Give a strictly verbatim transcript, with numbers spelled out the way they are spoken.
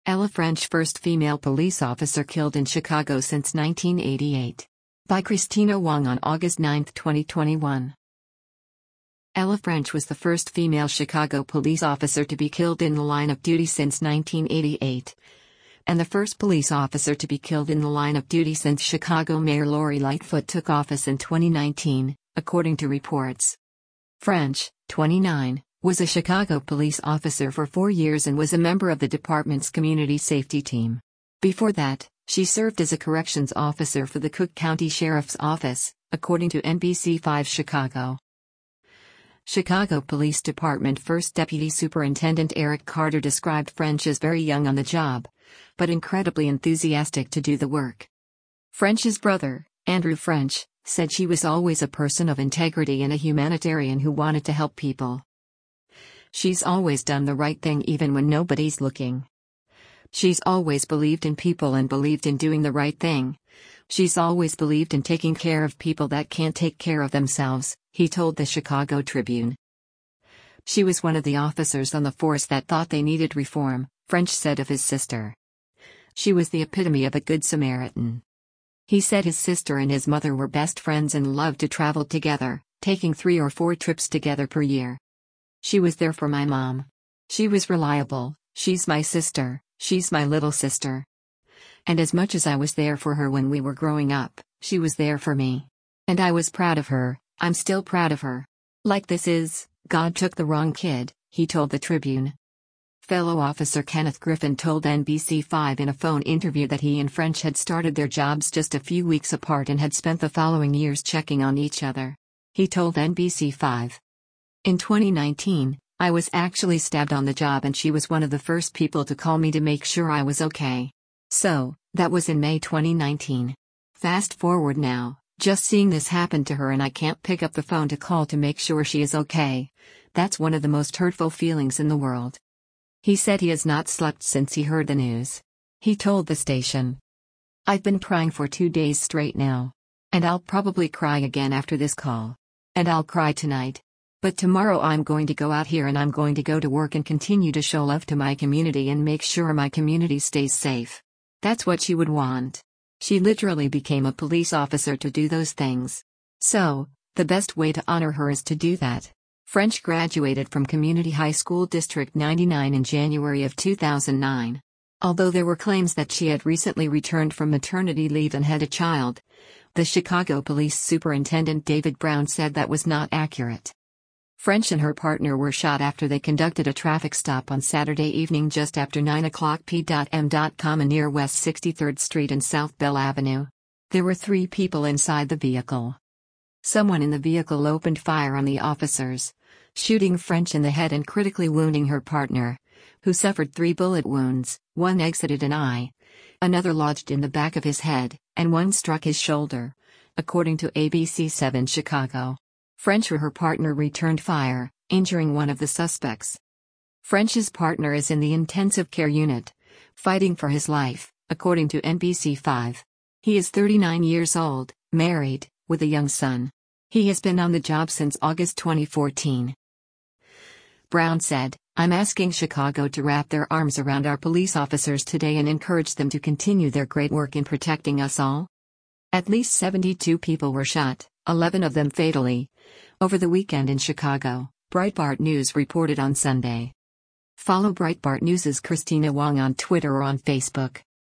Ella French, first female police officer killed in Chicago since nineteen eighty-eight. By Christina Wong on August ninth, twenty twenty-one. Ella French was the first female Chicago police officer to be killed in the line of duty since nineteen eighty-eight, and the first police officer to be killed in the line of duty since Chicago Mayor Lori Lightfoot took office in twenty nineteen, according to reports. French, twenty-nine, was a Chicago police officer for four years and was a member of the department's community safety team. Before that, she served as a corrections officer for the Cook County Sheriff's Office, according to N B C five Chicago. Chicago Police Department First Deputy Superintendent Eric Carter described French as very young on the job, but incredibly enthusiastic to do the work. French's brother, Andrew French, said she was always a person of integrity and a humanitarian who wanted to help people. She's always done the right thing even when nobody's looking. She's always believed in people and believed in doing the right thing. She's always believed in taking care of people that can't take care of themselves, he told the Chicago Tribune. She was one of the officers on the force that thought they needed reform, French said of his sister. She was the epitome of a good Samaritan. He said his sister and his mother were best friends and loved to travel together, taking three or four trips together per year. She was there for my mom. She was reliable. She's my sister, she's my little sister. And as much as I was there for her when we were growing up, she was there for me. And I was proud of her, I'm still proud of her. Like this is, God took the wrong kid, he told the Tribune. Fellow officer Kenneth Griffin told N B C five in a phone interview that he and French had started their jobs just a few weeks apart and had spent the following years checking on each other. He told N B C five. In twenty nineteen, I was actually stabbed on the job and she was one of the first people to call me to make sure I was okay. So, that was in May twenty nineteen. Fast forward now, just seeing this happen to her and I can't pick up the phone to call to make sure she is okay. That's one of the most hurtful feelings in the world. He said he has not slept since he heard the news. He told the station. I've been crying for two days straight now. And I'll probably cry again after this call. And I'll cry tonight. But tomorrow I'm going to go out here and I'm going to go to work and continue to show love to my community and make sure my community stays safe. That's what she would want. She literally became a police officer to do those things. So, the best way to honor her is to do that. French graduated from Community High School District ninety-nine in January of two thousand nine. Although there were claims that she had recently returned from maternity leave and had a child, the Chicago Police Superintendent David Brown said that was not accurate. French and her partner were shot after they conducted a traffic stop on Saturday evening just after nine o'clock p m near West sixty-third Street and South Bell Avenue. There were three people inside the vehicle. Someone in the vehicle opened fire on the officers, shooting French in the head and critically wounding her partner, who suffered three bullet wounds. One exited an eye, another lodged in the back of his head, and one struck his shoulder, according to A B C seven Chicago. French or her partner returned fire, injuring one of the suspects. French's partner is in the intensive care unit, fighting for his life, according to N B C five. He is thirty-nine years old, married, with a young son. He has been on the job since August twenty fourteen. Brown said, I'm asking Chicago to wrap their arms around our police officers today and encourage them to continue their great work in protecting us all. At least seventy-two people were shot, eleven of them fatally, over the weekend in Chicago, Breitbart News reported on Sunday. Follow Breitbart News' Christina Wong on Twitter or on Facebook.